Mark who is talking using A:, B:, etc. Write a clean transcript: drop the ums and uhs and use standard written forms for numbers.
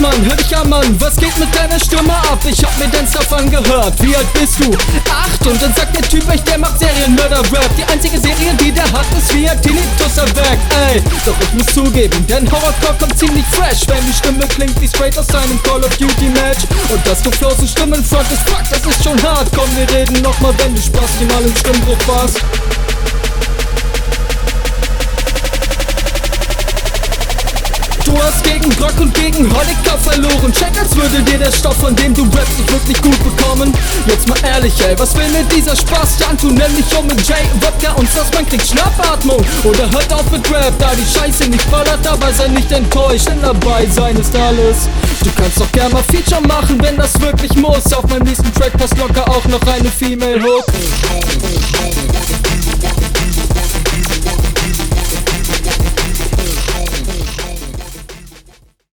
A: Mann, hör dich an, Mann, was geht mit deiner Stimme ab? Ich hab mir dein Stuff angehört, wie alt bist du? 8, und dann sagt der Typ echt, der macht Serienmörder-Rap. Die einzige Serie, die der hat, ist wie ein Tinnitus erweckt. Ey, doch ich muss zugeben, denn Horrorcore kommt ziemlich fresh, wenn die Stimme klingt wie straight aus einem Call of Duty Match. Und dass du Flows und Stimmen frontest, fuck, das ist schon hart. Komm, wir reden nochmal, wenn du Spaß mal im Stimmbruch warst. Du hast gegen Rock und gegen Holiker verloren. Check, als würde dir der Stoff, von dem du rappst, nicht wirklich gut bekommen. Jetzt mal ehrlich, ey, was will mir dieser Spaß? Jan, tu nenn mich um mit Jay, Wodka und Sauce, man kriegt Schnappatmung. Oder hört auf mit Rap, da die Scheiße nicht ballert, dabei sei nicht enttäuscht, denn dabei sein ist alles. Du kannst doch gern mal Feature machen, wenn das wirklich muss. Auf meinem nächsten Track passt locker auch noch eine Female Hook.